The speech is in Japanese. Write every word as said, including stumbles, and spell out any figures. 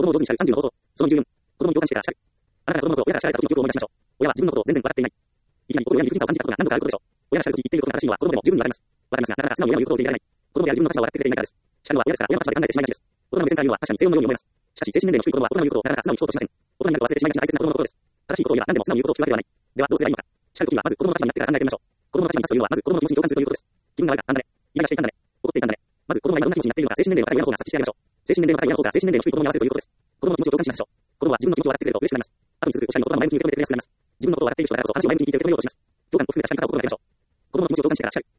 供を上手に叱るさんじゅうの方法。そのにじゅうよん。子供に共感してから叱る。あなたが子供のことを親が叱られた時の記憶を思い出しましょう。親は自分のことを全然笑っていない。いきなり心やに不気味さを感じたことが何度かあることでしょう。親が叱るとき言っていることが正しいのは子供でも十分にわかります。わかりますが、なかなか素直に親の言うことを受け入れられない。子供である自分の立場を笑ってくれていないからです。叱るのは親ですから、親の立場で考えてしまいがちです。大人の目線から言うのは確かに正論のように思えます。しかし、精神年齢の低い子供は大人の言うことをなかなか素直に聞こうとしません。大人になると忘れてしまいがちな大切な子供のことです。正しいことを言えば何でも素直に言うことを聞くわけではない。では、どうすればいいのか。叱るときは、まず子供の立場になってから考えてみましょう。子供の立場に立つというのは、まず子供の気持ちに共感するということです。自分が悪かったんだね。イライラしていたんだね。怒っていたんだね。まず子供が今どんな気持ちになっているのか、精神年齢の高い親の方が察知してあげましょう。精神年齢の高い親の方が精神年齢の低い子供に合わせるということです。子供の気持ちを共感しましょう。子供は自分の気持ちを笑ってくれると嬉しくなります。後に続くおしゃれの言葉の前向きに受け止めてくれやすくなります。自分のことを笑っている人だからこそ話を前向きに聞いてくれるようにします。共感の含めた喋り方を心がけましょう。子供の気持ちを共感してから叱る。